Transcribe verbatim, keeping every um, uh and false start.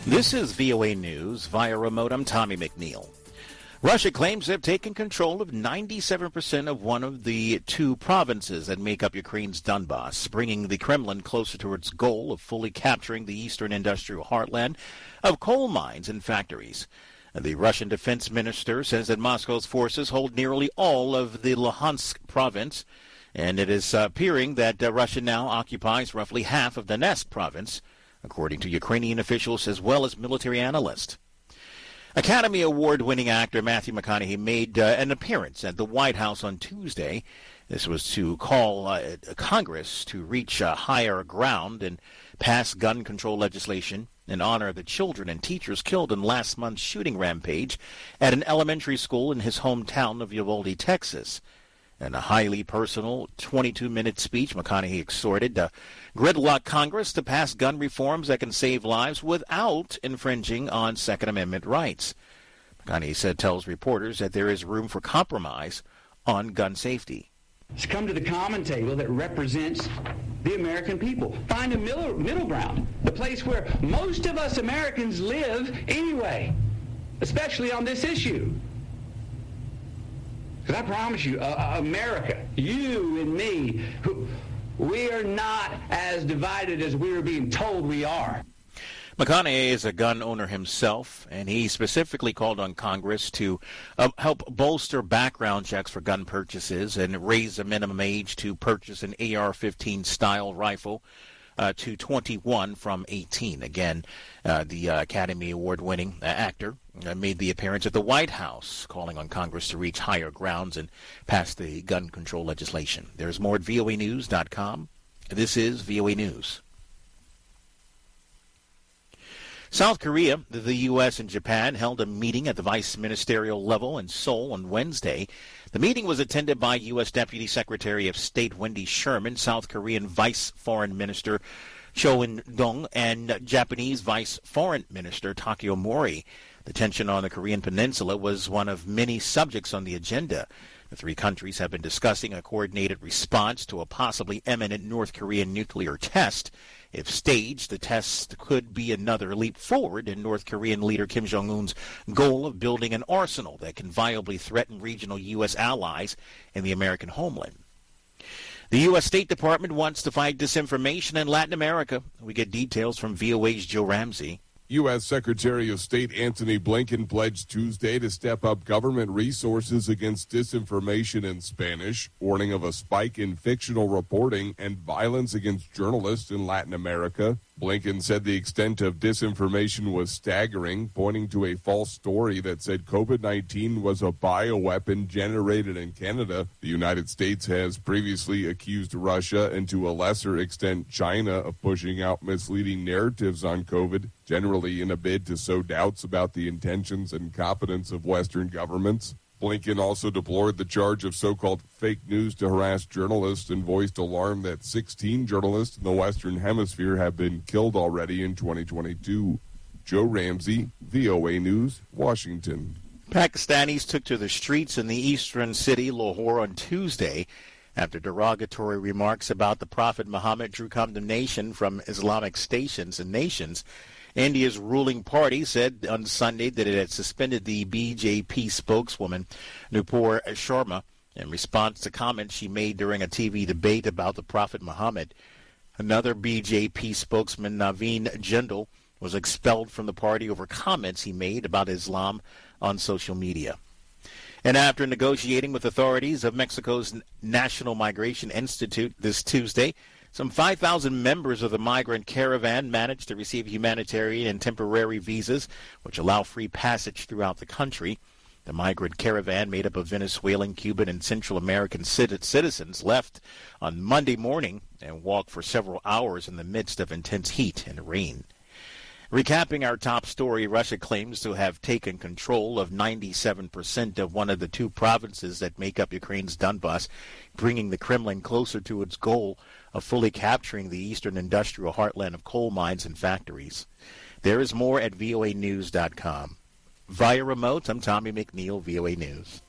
This is V O A News. Via remote, I'm Tommy McNeil. Russia claims they've taken control of ninety-seven percent of one of the two provinces that make up Ukraine's Donbas, bringing the Kremlin closer to its goal of fully capturing the eastern industrial heartland of coal mines and factories. The Russian defense minister says that Moscow's forces hold nearly all of the Luhansk province, and it is appearing that uh, Russia now occupies roughly half of Donetsk province, according to Ukrainian officials as well as military analysts. Academy Award-winning actor Matthew McConaughey made uh, an appearance at the White House on Tuesday. This was to call uh, Congress to reach uh, higher ground and pass gun control legislation in honor of the children and teachers killed in last month's shooting rampage at an elementary school in his hometown of Uvalde, Texas. In a highly personal twenty-two minute speech, McConaughey exhorted uh, gridlock Congress to pass gun reforms that can save lives without infringing on Second Amendment rights. McConaughey said tells reporters that there is room for compromise on gun safety. Let's come to the common table that represents the American people. Find a middle, middle ground, the place where most of us Americans live anyway, especially on this issue. Because I promise you, uh, America, you and me, who, we are not as divided as we are being told we are. McConaughey is a gun owner himself, and he specifically called on Congress to uh, help bolster background checks for gun purchases and raise the minimum age to purchase an A R fifteen style rifle uh, to twenty-one from eighteen. Again, uh, the uh, Academy Award-winning uh, actor uh, made the appearance at the White House, calling on Congress to reach higher grounds and pass the gun control legislation. There's more at V O A news dot com. This is V O A News. South Korea, the U S, and Japan held a meeting at the vice ministerial level in Seoul on Wednesday. The meeting was attended by U S. Deputy Secretary of State Wendy Sherman, South Korean Vice Foreign Minister Cho In-dong, and Japanese Vice Foreign Minister Takeo Mori. The tension on the Korean peninsula was one of many subjects on the agenda. The three countries have been discussing a coordinated response to a possibly imminent North Korean nuclear test. If staged, the test could be another leap forward in North Korean leader Kim Jong-un's goal of building an arsenal that can viably threaten regional U S allies in the American homeland. The U S. State Department wants to fight disinformation in Latin America. We get details from V O A's Joe Ramsey. U S. Secretary of State Antony Blinken pledged Tuesday to step up government resources against disinformation in Spanish, warning of a spike in fictional reporting and violence against journalists in Latin America. Blinken said the extent of disinformation was staggering, pointing to a false story that said COVID nineteen was a bioweapon generated in Canada. The United States has previously accused Russia and to a lesser extent China of pushing out misleading narratives on COVID, generally in a bid to sow doubts about the intentions and competence of Western governments. Blinken also deplored the charge of so-called fake news to harass journalists and voiced alarm that sixteen journalists in the Western Hemisphere have been killed already in twenty twenty-two. Joe Ramsey, V O A News, Washington. Pakistanis took to the streets in the eastern city Lahore on Tuesday after derogatory remarks about the Prophet Muhammad drew condemnation from Islamic stations and nations. India's ruling party said on Sunday that it had suspended the B J P spokeswoman Nupur Sharma in response to comments she made during a T V debate about the Prophet Muhammad. Another B J P spokesman, Naveen Jindal, was expelled from the party over comments he made about Islam on social media. And after negotiating with authorities of Mexico's National Migration Institute this Tuesday, some five thousand members of the migrant caravan managed to receive humanitarian and temporary visas, which allow free passage throughout the country. The migrant caravan, made up of Venezuelan, Cuban, and Central American citizens, left on Monday morning and walked for several hours in the midst of intense heat and rain. Recapping our top story, Russia claims to have taken control of ninety-seven percent of one of the two provinces that make up Ukraine's Donbas, bringing the Kremlin closer to its goal of fully capturing the eastern industrial heartland of coal mines and factories. There is more at V O A news dot com. Via remote, I'm Tommy McNeil, V O A News.